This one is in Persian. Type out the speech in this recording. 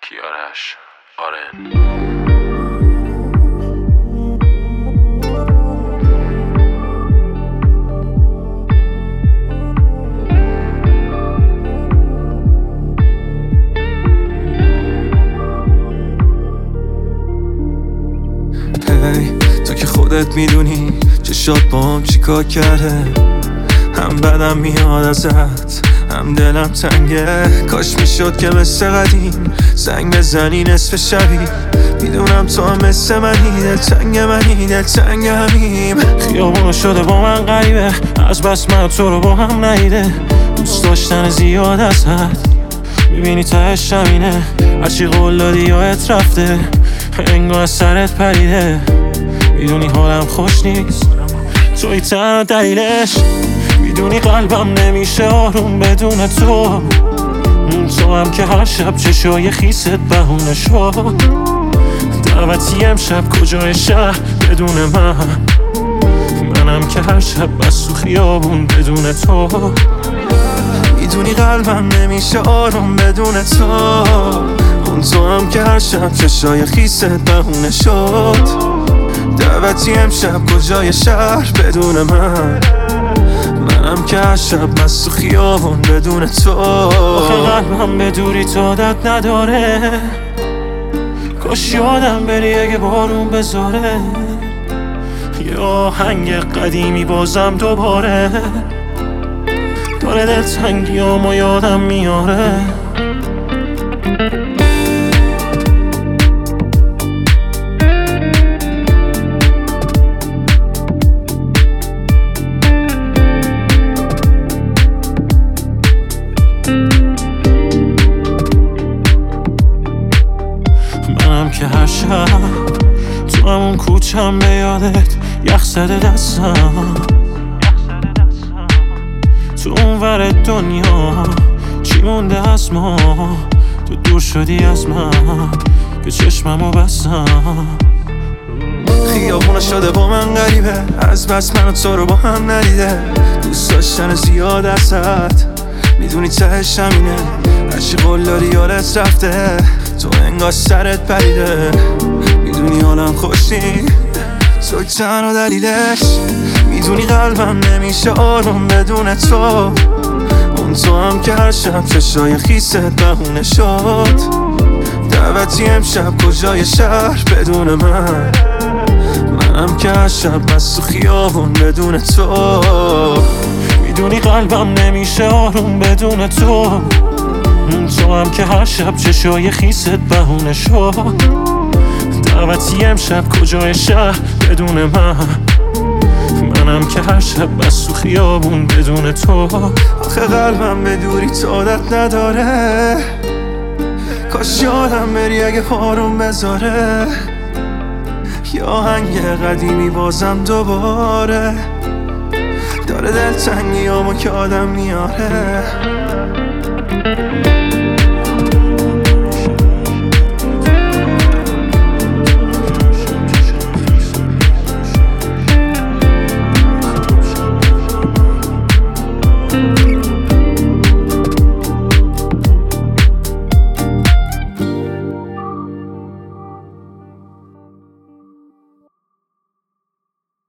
کیارش آرن. تو که خودت میدونی چشات با هم چیکار کرده، هم بدم میاد ازت هم دلم تنگه. کاش میشد که مثل قدیم زنگ بزنی نصف شبی. میدونم تو هم مثل منی، دلتنگ منی، دلتنگ همیم. خیابون شده با من غریبه، از بس من تو رو با هم ندیده. دوست داشتن زیاد ازت میبینی تهش همینه. هرچی قول دادی یادت رفته، انگار از سرت پریده. میدونی حالم خوش نیست، توی تنها دلیلش. میدونی قلبم نمیشه آروم بدون تو. تو هم که هر شب چشای خیست بهونه شد. دعوتی امشب کجای شهر بدون منم که هر شب بس تو خیابون بدون تو. میدونی قلبم نمیشه آروم بدون تو هم که هر شب چشای خیست بهونه شد. دعوتی امشب کجای شهر بدون منم که هر شب بس تو خیابون بدون تو. آخه قلبم به دوری تو عادت نداره، کاش یادم بری اگه بارون بذاره. یه آهنگ قدیمی بازم دوباره داره دلتنگیامو یادم میاره. منم که هر شب تو همون کوچم به یادت یخ زده دستم. تو اون ور دنیا چی مونده از ما؟ تو دور شدی از من که چشممو بستم. خیابون شده با من غریبه، از بس من و تو رو با هم ندیده. دوست داشتن زیاد ازت میدونی تهش همینه. هرچی قول داری یادت رفته، تو انگار سرت پریده. میدونی حالم خوش نیست، توی تنها دلیلش. میدونی قلبم نمیشه آروم بدون تو. تو هم که هر شب چشای خیست بهونه شد. دعوتی امشب کجای شهر بدون منم که هر شب بس تو خیابون بدون تو. میدونی قلبم نمیشه آروم بدون تو. تو هم که هر شب چشای خیست بهونه شد. دعوتی امشب کجای شهر بدون منم که هر شب بس تو خیابون بدون تو. آخه قلبم به دوری تو عادت نداره، کاش یادم بری اگه آروم بذاره. یه آهنگ قدیمی بازم دوباره داره دلتنگیامو که آدم میاره.